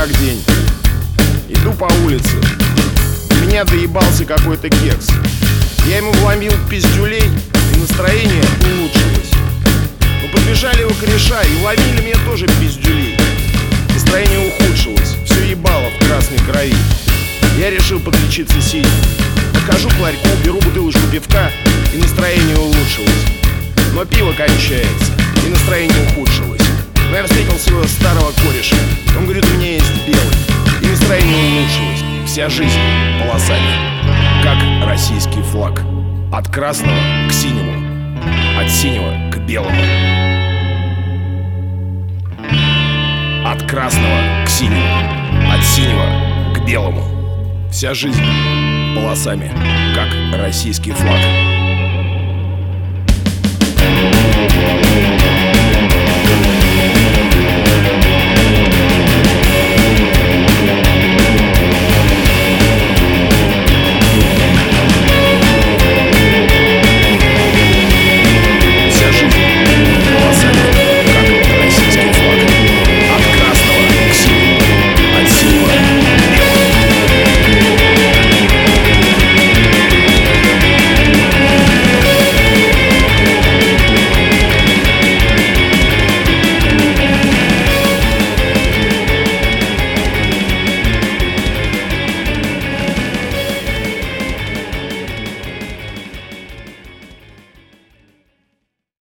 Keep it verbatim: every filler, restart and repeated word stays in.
как день. Иду по улице, до меня доебался какой-то кекс. Я ему вломил пиздюлей, и настроение улучшилось. Но подбежали его кореша и вломили мне тоже пиздюлей. Настроение ухудшилось, все ебало в красной крови. Я решил подлечиться синим. Подхожу к ларьку, беру бутылочку пивка, и настроение улучшилось. Но пиво кончается, и настроение ухудшилось. Но я встретил своего старого кореша. Он говорит, у меня есть белый, и настроение улучшилось. Вся жизнь полосами, как российский флаг. От красного к синему, от синего к белому. От красного к синему, от синего к белому. Вся жизнь полосами, как российский флаг.